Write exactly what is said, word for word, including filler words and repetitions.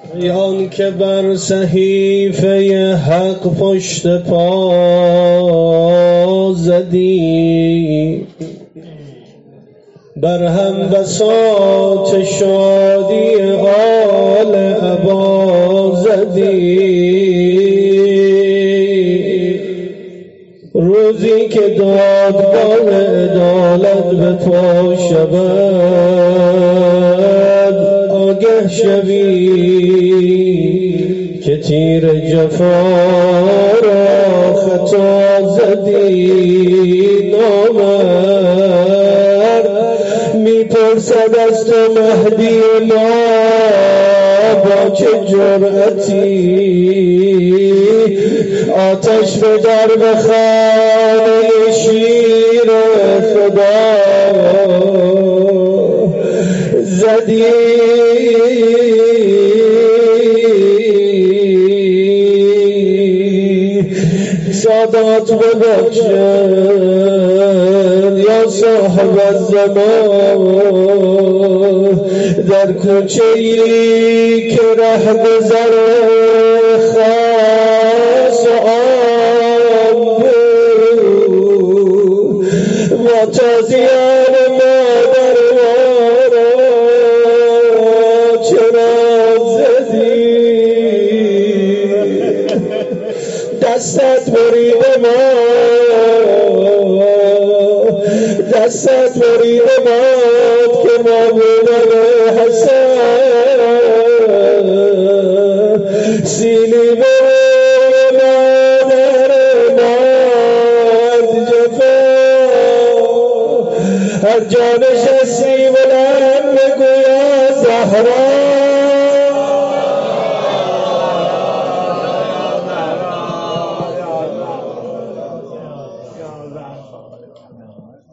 آن که بر صحیفه حق پشت پا زدی، بر هم بساط شادی آل ابا زدی. روزی که دادگاه عدالت به پا شود، آگه شوی که تیر جفا را خطا زدی. نامرد میپرسد از تو مهدی ما با چه جرأتی، آتش به درب خانه شیر خدا زدی. سادات ببخشد یا صاحب الزمان، در کوچه ای که ره گذر خاص آن بود، و تازیان مادر را چرا زدی. دستت بریده ما، دستت بریده باد که ما بودن حسن، سیلی بروی مادر مرد جفا، هر جان